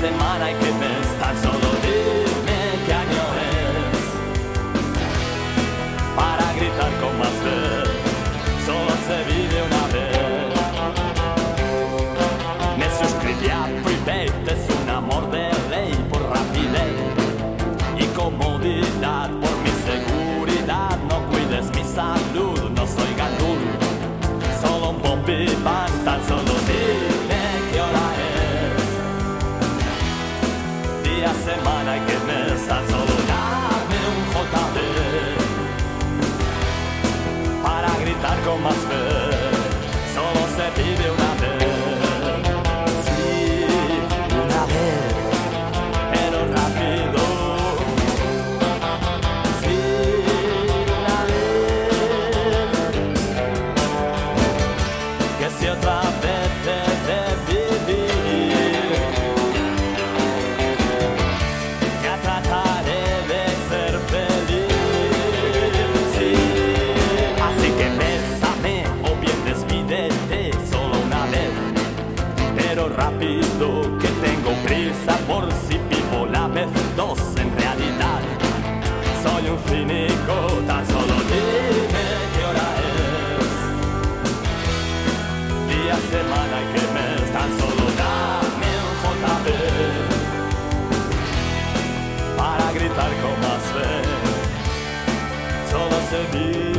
semana y qué mes, tan solo dime qué año es, para gritar con más fe, solo se vive una vez. Me suscribí a Private, es un amor de ley, por rapidez y comodidad, por mi seguridad. No cuides mi salud, no soy gandul, solo un bombiván, tan solo dime qué hora es, día, semana y qué mes, tan solo dame un JB para gritar con más fe, solo se vive una vez. Sí, una vez, pero rápido. Sí, una vez, que si otra vez he de vivir, ya trataré de ser feliz. Sí, así que bésame o bien despídete solo una vez, pero rápido, que tengo prisa por si vivo la vez dos. En realidad soy un cínico, tan solo dime qué hora es, día, semana y qué mes, tan solo dame un JB para gritar con más fe, solo se vive